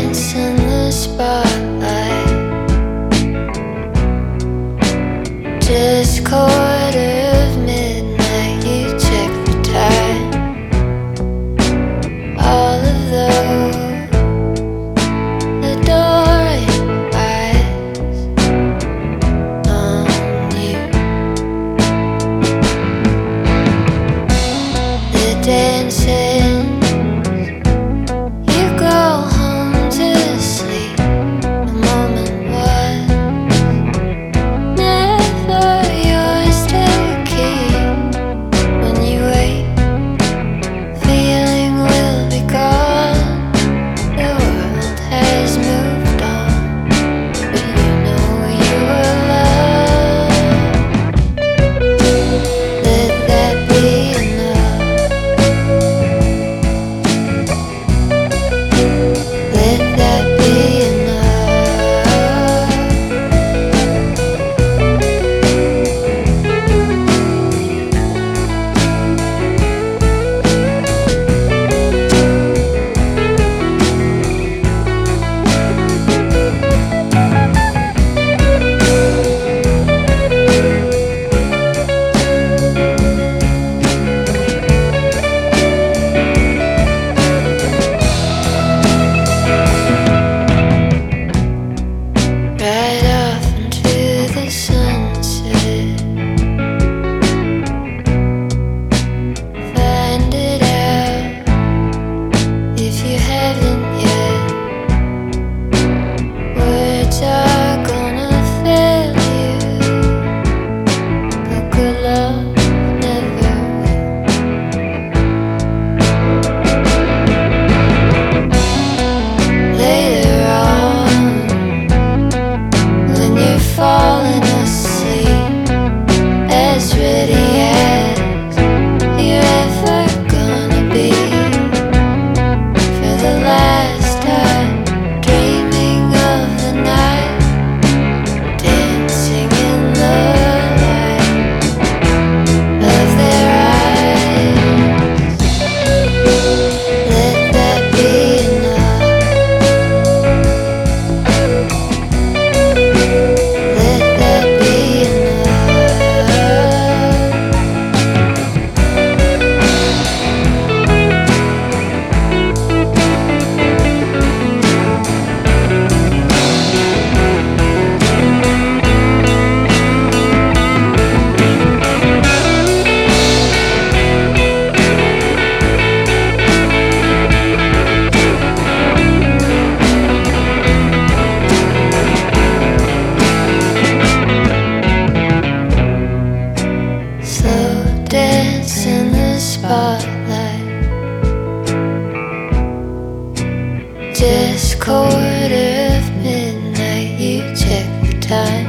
dance in the spotlight. Just quarter of midnight, you check the time. All of those adoring eyes on you. The dancing, you go home to sleep. The moment was never yours to keep. When you wake, feeling will be gone. The world has moved on, but you know you were loved. Let that be enough. Let that be enough. Right off into the sunset. Find it out if you haven't yet. Words are gonna fail you, but good love never will. Later on, when you're falling asleep, as ready as you're ever gonna be, for the last time, dreaming of the night, dancing in the light of their eyes. Let that be enough. Let that be slow dance in the spotlight. Just quarter of midnight, you check the time.